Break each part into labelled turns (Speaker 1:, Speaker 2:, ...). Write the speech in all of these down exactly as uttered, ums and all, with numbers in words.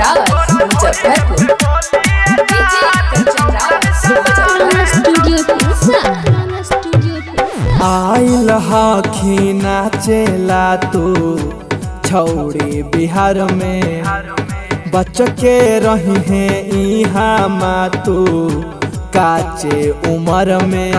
Speaker 1: Rawat Muzaffarpur. DJ Kanchan Rawat
Speaker 2: आइल हखी नाचेला तू छौड़ी बिहार में बच के रही है इहाँ मा तू काचे उम्र में।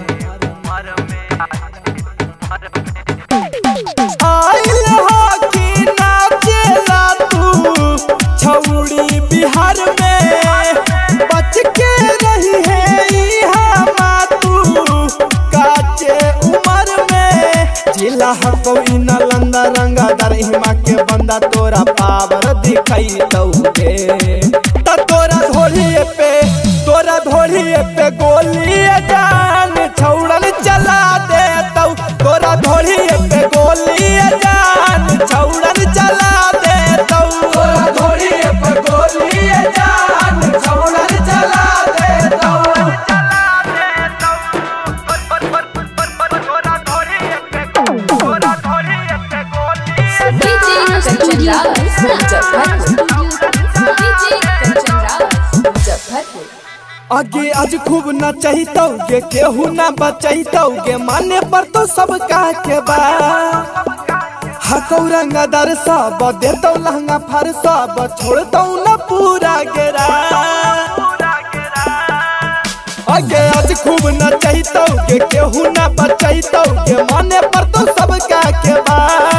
Speaker 2: आइल हखी नाचेला तू छौड़ी बिहार में बच के रही है इहाँ मा तू काचे उम्र में। जिला हको नालंदा रंगादार हिमा के बंदा तोरा पावर दिखाई दौगे त तोरा धोलिए पे तोरा धोलिए पे गोली जान छौड़न चला दे तौ। तोरा धोलिए पे गोली जान छौड़न चला दे तौ। तोरा धोलिए पे गोली जान छौड़न चला दे तौ।
Speaker 1: डीजे कंचन रावत मुजफ्फरपुर। डीजे कंचन रावत मुजफ्फरपुर।
Speaker 2: आगे आज खूब न चाहिए केहू न बचाइतौगे माने पर तो सब कह के बा। हकौ रंगदार सब देतौ लहंगा फर सब छोड़तौ न पूरा गेरा। आगे आज खूब न चाहिए केहू न बचाइतौगे माने पर तो सब कह के बा।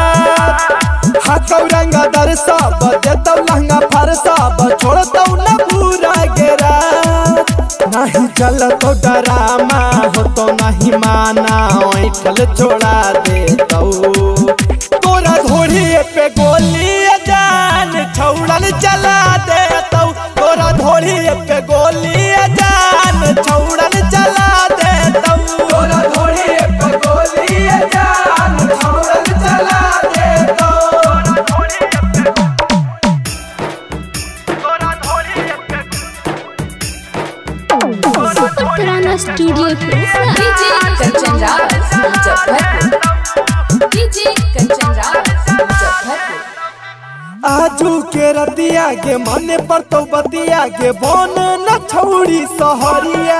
Speaker 2: हकौ रंगदार सब देतौ लहंगा फर सब छोड़तौ न पूरा गेरा। नहीं चलतो डरामा हो तो नहीं माना ऐठल छोड़ा दे तौ। तोरा धोड़िए पे गोली जान छौड़न चला दे तौ। तोरा धोड़िए पे गोली जान छौड़न चला दे तौ। तोरा धोड़िए पे गोली जान छौड़न चला दे तौ।
Speaker 1: पुराना studio DJ Kanchan Rawat Muzaffarpur. DJ Kanchan Rawat Muzaffarpur.
Speaker 2: आजू के रतिया के मने पर तो बतिया के बन न छौड़ी सहरिया।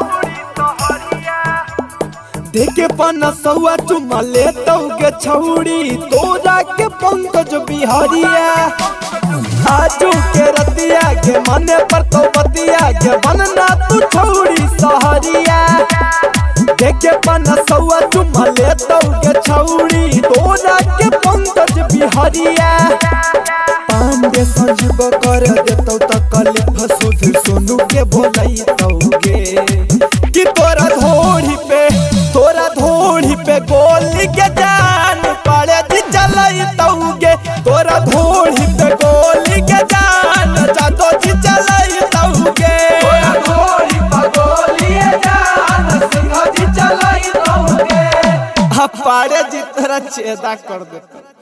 Speaker 2: देखे पन सौआ चुमा ले के छौड़ी तोरा के पंकज बिहारिया। आजू के रतिया के मने पर तो बतिया के बनना तू छौड़ी सहरिया। देखे पन सौआ चुमा ले के छौड़ी तोरा के पंकज बिहारिया। पांडे संजीव कर देतौ त कलिफ सुध सोनू के बोलैतौगे कि तोरा धोड़ी पे तोरा धोड़ी पे गोली के जान पड़े जी चलैतौगे। तोरा धोड़ी पे गोली के जान जातो जी चलैतौगे। तोरा धोड़ी पे गोली जान सिंह जी चलैतौगे। आ पाड़े जी तोरा छेदा कर देतौ।